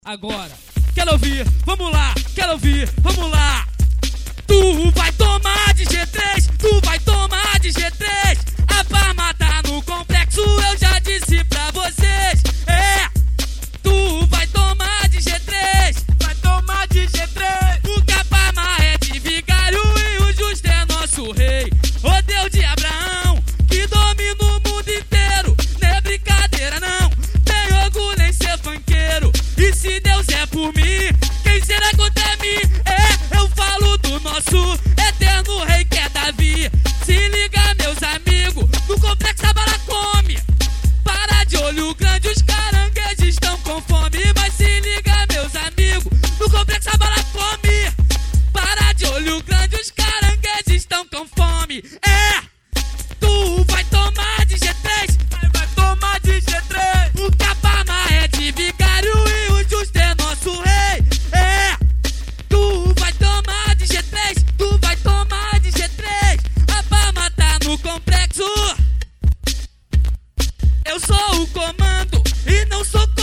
Agora, quero ouvir, vamos lá, quero ouvir, vamos lá. Tu vai tomar de G3, tu vai tomar de G3. A farma tá no complexo, eu já disse pra vocês. Tu vai tomar de G3, vai tomar de G3. Porque a farma é de vigário e o justo é nosso rei. O Deus de Abraão, que domina o mundo inteiro. Não é brincadeira não, tem orgulho em ser funkeiro. E se Deus é por mim, quem será contra mim? Eu falo do nosso eterno rei que é Davi. Se liga meus amigos, no complexo a bala come. Para de olho grande, os caranguejos estão com fome. Mas se liga meus amigos, no complexo a bala come. Para de olho grande, os caranguejos estão com fome. Tu vai tomar de G3, vai tomar de G3. Porque a farma é de vigário e o justo é nosso rei. Tu vai tomar de G3, tu vai tomar de G3. A farma tá no complexo. Eu sou o comando e não sou